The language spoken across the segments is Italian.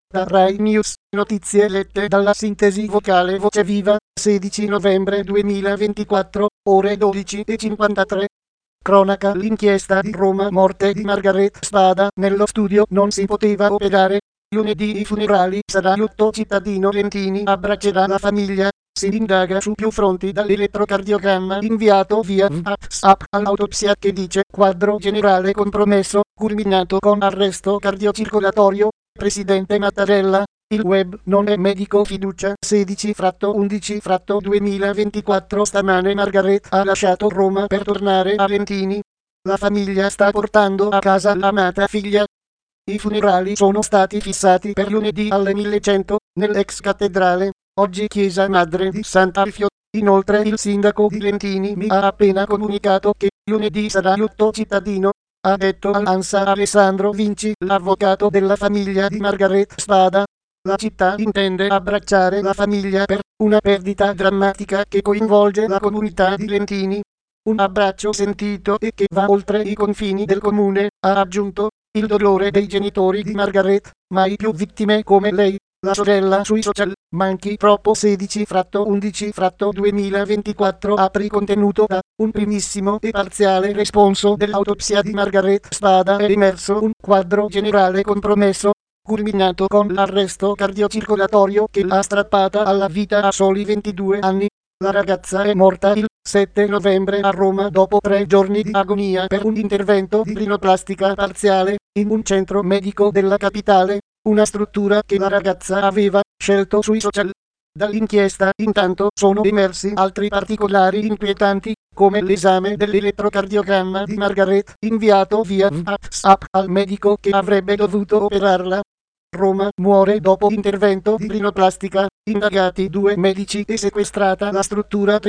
Da Rai News, notizie lette dalla sintesi vocale Voce Viva, 16 novembre 2024, ore 12:53. Cronaca: l'inchiesta di Roma, morte di Margaret Spada, nello studio non si poteva operare. Lunedì i funerali, sarà lutto cittadino, Lentini abbraccerà la famiglia. Si indaga su più fronti dall'elettrocardiogramma inviato via WhatsApp all'autopsia che dice quadro generale compromesso, culminato con arresto cardiocircolatorio. Presidente Mattarella. Il web non è medico, fiducia. 16/11/2024. Stamane Margaret ha lasciato Roma per tornare a Lentini. La famiglia sta portando a casa l'amata figlia. I funerali sono stati fissati per lunedì alle 1100, nell'ex cattedrale, oggi chiesa madre di Sant'Alfio. Inoltre il sindaco di Lentini mi ha appena comunicato che lunedì sarà lutto cittadino. Ha detto all'ANSA Alessandro Vinci, l'avvocato della famiglia di Margaret Spada. La città intende abbracciare la famiglia per una perdita drammatica che coinvolge la comunità di Lentini. Un abbraccio sentito e che va oltre i confini del comune, ha aggiunto. Il dolore dei genitori di Margaret, mai più vittime come lei. La sorella sui social, manchi troppo. 16/11/2024. Apri contenuto da un primissimo e parziale responso dell'autopsia di Margaret Spada è emerso un quadro generale compromesso, culminato con l'arresto cardiocircolatorio che l'ha strappata alla vita a soli 22 anni. La ragazza è morta il 7 novembre a Roma dopo 3 giorni di agonia per un intervento di rinoplastica parziale in un centro medico della capitale, una struttura che la ragazza aveva scelto sui social. Dall'inchiesta intanto sono emersi altri particolari inquietanti, come l'esame dell'elettrocardiogramma di Margaret inviato via WhatsApp al medico che avrebbe dovuto operarla. Roma, muore dopo intervento di rinoplastica, indagati 2 medici e sequestrata la struttura.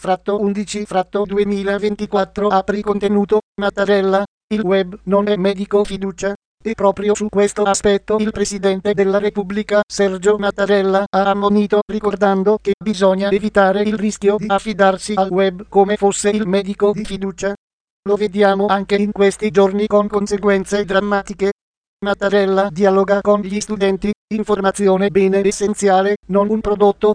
13/11/2024. Apri contenuto, Mattarella. Il web non è medico, fiducia. E proprio su questo aspetto il Presidente della Repubblica, Sergio Mattarella, ha ammonito, ricordando che bisogna evitare il rischio di affidarsi al web come fosse il medico di fiducia. Lo vediamo anche in questi giorni con conseguenze drammatiche. Mattarella dialoga con gli studenti, informazione bene essenziale, non un prodotto.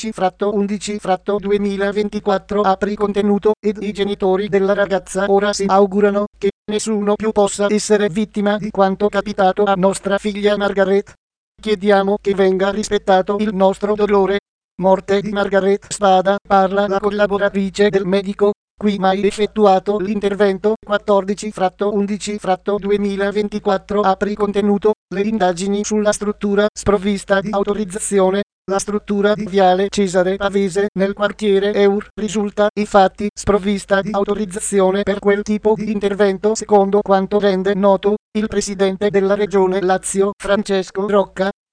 15/11/2024. Apri contenuto, ed i genitori della ragazza ora si augurano che nessuno più possa essere vittima di quanto capitato a nostra figlia Margaret. Chiediamo che venga rispettato il nostro dolore. Morte di Margaret Spada, parla la collaboratrice del medico. Qui mai effettuato l'intervento. 14/11/2024. Apri contenuto, le indagini sulla struttura sprovvista di autorizzazione. La struttura di Viale Cesare Pavese, nel quartiere Eur, risulta infatti sprovvista di autorizzazione per quel tipo di intervento, secondo quanto rende noto il presidente della Regione Lazio, Francesco Rocca.